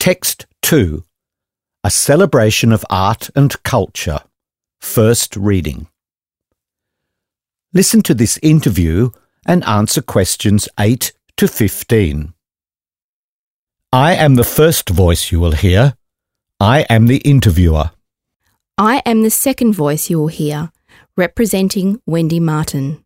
Text 2. A celebration of art and culture. First reading. Listen to this interview and answer questions 8 to 15. I am the first voice you will hear. I am the interviewer. I am the second voice you will hear, representing Wendy Martin.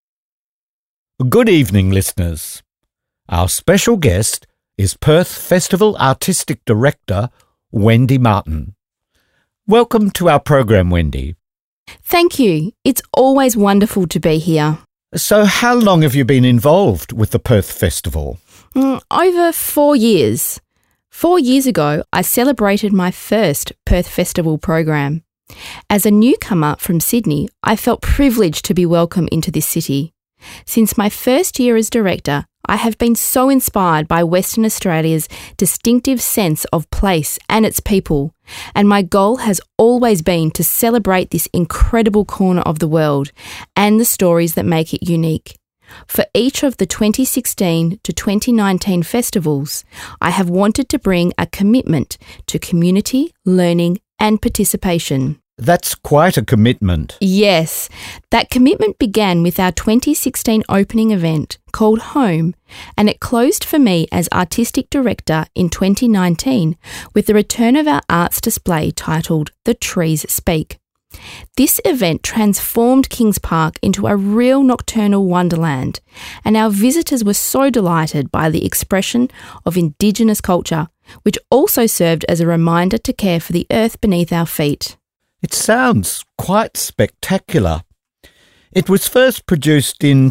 Good evening, listeners. Our special guest is Perth Festival Artistic Director, Wendy Martin. Welcome to our program, Wendy. Thank you. It's always wonderful to be here. So how long have you been involved with the Perth Festival? Over 4 years. 4 years ago, I celebrated my first Perth Festival program. As a newcomer from Sydney, I felt privileged to be welcomed into this city. Since my first year as director, I have been so inspired by Western Australia's distinctive sense of place and its people, and my goal has always been to celebrate this incredible corner of the world and the stories that make it unique. For each of the 2016 to 2019 festivals, I have wanted to bring a commitment to community, learning and participation. That's quite a commitment. Yes, that commitment began with our 2016 opening event called Home, and it closed for me as Artistic Director in 2019 with the return of our arts display titled The Trees Speak. This event transformed Kings Park into a real nocturnal wonderland, and our visitors were so delighted by the expression of Indigenous culture, which also served as a reminder to care for the earth beneath our feet. It sounds quite spectacular. It was first produced in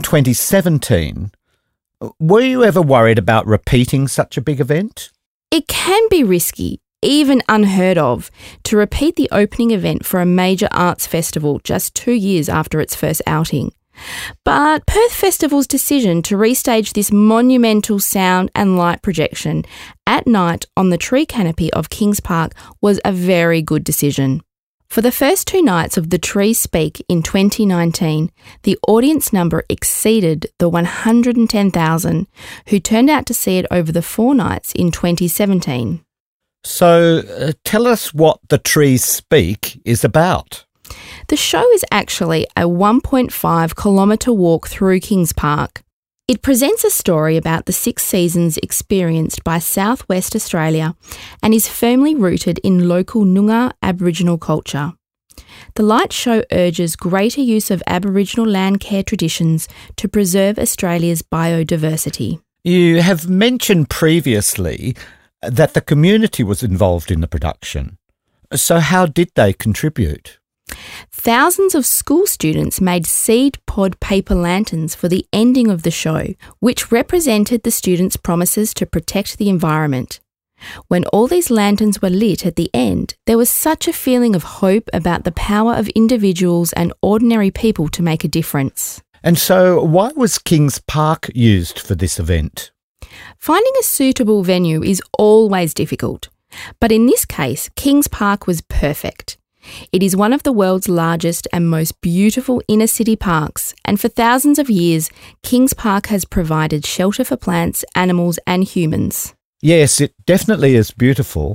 2017. Were you ever worried about repeating such a big event? It can be risky, even unheard of, to repeat the opening event for a major arts festival just 2 years after its first outing. But Perth Festival's decision to restage this monumental sound and light projection at night on the tree canopy of Kings Park was a very good decision. For the first 2 nights of The Trees Speak in 2019, the audience number exceeded the 110,000 who turned out to see it over the 4 nights in 2017. So tell us what The Trees Speak is about. The show is actually a 1.5 kilometre walk through Kings Park. It presents a story about the 6 seasons experienced by South West Australia and is firmly rooted in local Noongar Aboriginal culture. The light show urges greater use of Aboriginal land care traditions to preserve Australia's biodiversity. You have mentioned previously that the community was involved in the production. So how did they contribute? Thousands of school students made seed pod paper lanterns for the ending of the show, which represented the students' promises to protect the environment. When all these lanterns were lit at the end, there was such a feeling of hope about the power of individuals and ordinary people to make a difference. And so why was Kings Park used for this event? Finding a suitable venue is always difficult, but in this case, Kings Park was perfect. It is one of the world's largest and most beautiful inner-city parks, and for thousands of years, Kings Park has provided shelter for plants, animals and humans. Yes, it definitely is beautiful.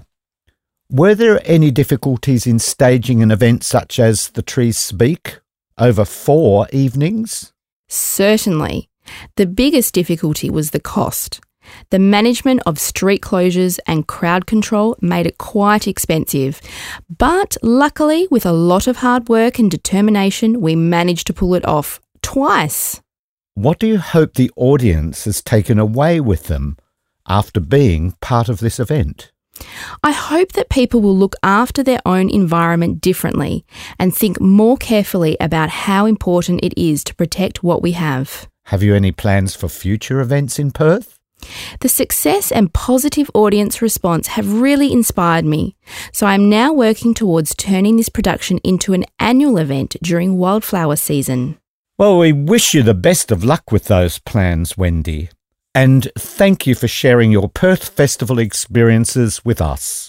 Were there any difficulties in staging an event such as The Trees Speak over 4 evenings? Certainly. The biggest difficulty was the cost. The management of street closures and crowd control made it quite expensive, but luckily, with a lot of hard work and determination, we managed to pull it off twice. What do you hope the audience has taken away with them after being part of this event? I hope that people will look after their own environment differently and think more carefully about how important it is to protect what we have. Have you any plans for future events in Perth? The success and positive audience response have really inspired me, so I am now working towards turning this production into an annual event during wildflower season. Well, we wish you the best of luck with those plans, Wendy, and thank you for sharing your Perth Festival experiences with us.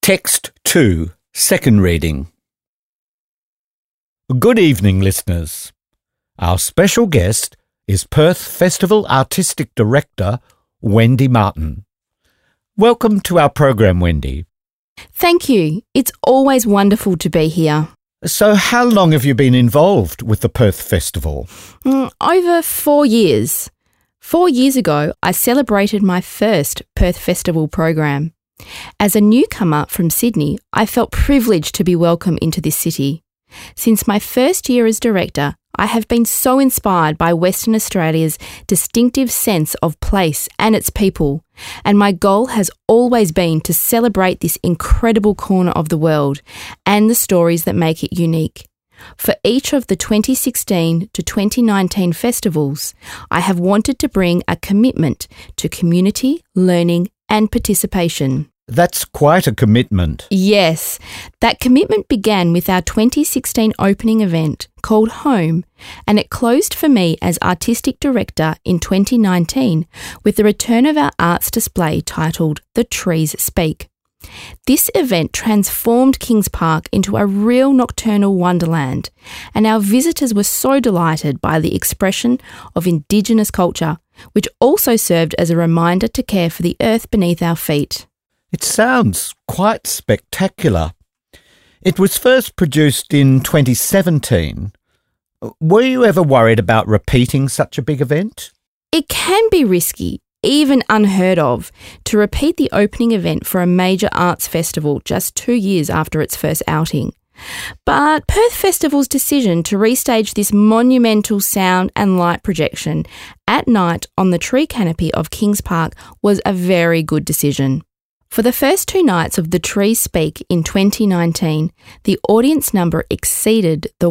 Text 2, second reading. Good evening, listeners. Our special guest is Perth Festival Artistic Director, Wendy Martin. Welcome to our program, Wendy. Thank you. It's always wonderful to be here. So how long have you been involved with the Perth Festival? Over 4 years. 4 years ago, I celebrated my first Perth Festival program. As a newcomer from Sydney, I felt privileged to be welcomed into this city. Since my first year as director, I have been so inspired by Western Australia's distinctive sense of place and its people, and my goal has always been to celebrate this incredible corner of the world and the stories that make it unique. For each of the 2016 to 2019 festivals, I have wanted to bring a commitment to community, learning and participation. That's quite a commitment. Yes, that commitment began with our 2016 opening event called Home, and it closed for me as Artistic Director in 2019 with the return of our arts display titled The Trees Speak. This event transformed Kings Park into a real nocturnal wonderland, and our visitors were so delighted by the expression of Indigenous culture, which also served as a reminder to care for the earth beneath our feet. It sounds quite spectacular. It was first produced in 2017. Were you ever worried about repeating such a big event? It can be risky, even unheard of, to repeat the opening event for a major arts festival just 2 years after its first outing. But Perth Festival's decision to restage this monumental sound and light projection at night on the tree canopy of Kings Park was a very good decision. For the first 2 nights of The Trees Speak in 2019, the audience number exceeded the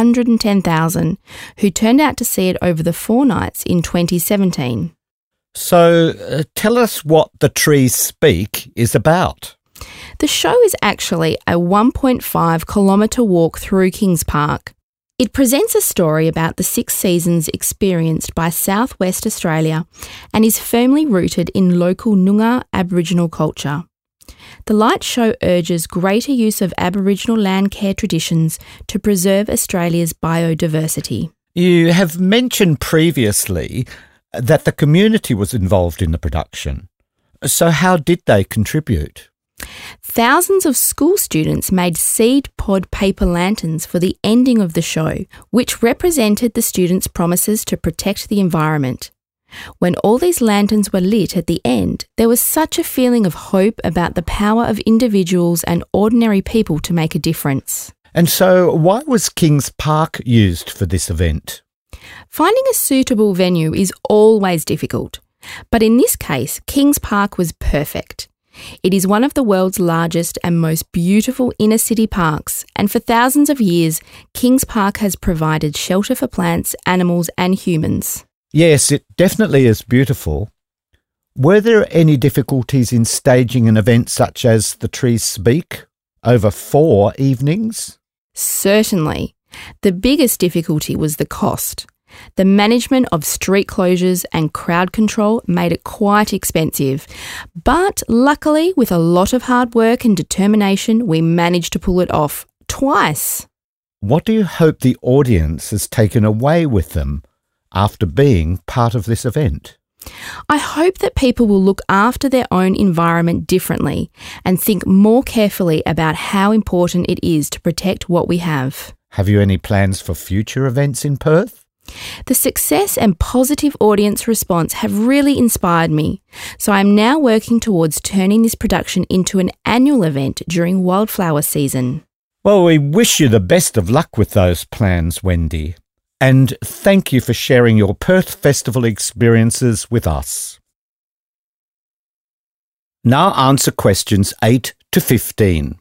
110,000 who turned out to see it over the 4 nights in 2017. So tell us what The Trees Speak is about. The show is actually a 1.5 kilometre walk through Kings Park. It presents a story about the 6 seasons experienced by South West Australia and is firmly rooted in local Noongar Aboriginal culture. The light show urges greater use of Aboriginal land care traditions to preserve Australia's biodiversity. You have mentioned previously that the community was involved in the production. So how did they contribute? Thousands of school students made seed pod paper lanterns for the ending of the show, which represented the students' promises to protect the environment. When all these lanterns were lit at the end, there was such a feeling of hope about the power of individuals and ordinary people to make a difference. And so why was Kings Park used for this event? Finding a suitable venue is always difficult, but in this case, Kings Park was perfect. It is one of the world's largest and most beautiful inner city parks, and for thousands of years, Kings Park has provided shelter for plants, animals and humans. Yes, it definitely is beautiful. Were there any difficulties in staging an event such as The Trees Speak over 4 evenings? Certainly. The biggest difficulty was the cost. The management of street closures and crowd control made it quite expensive, but luckily, with a lot of hard work and determination, we managed to pull it off twice. What do you hope the audience has taken away with them after being part of this event? I hope that people will look after their own environment differently and think more carefully about how important it is to protect what we have. Have you any plans for future events in Perth? The success and positive audience response have really inspired me, so I'm now working towards turning this production into an annual event during wildflower season. Well, we wish you the best of luck with those plans, Wendy, and thank you for sharing your Perth Festival experiences with us. Now answer questions 8 to 15.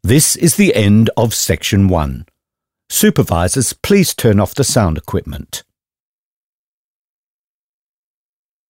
This is the end of Section 1. Supervisors, please turn off the sound equipment.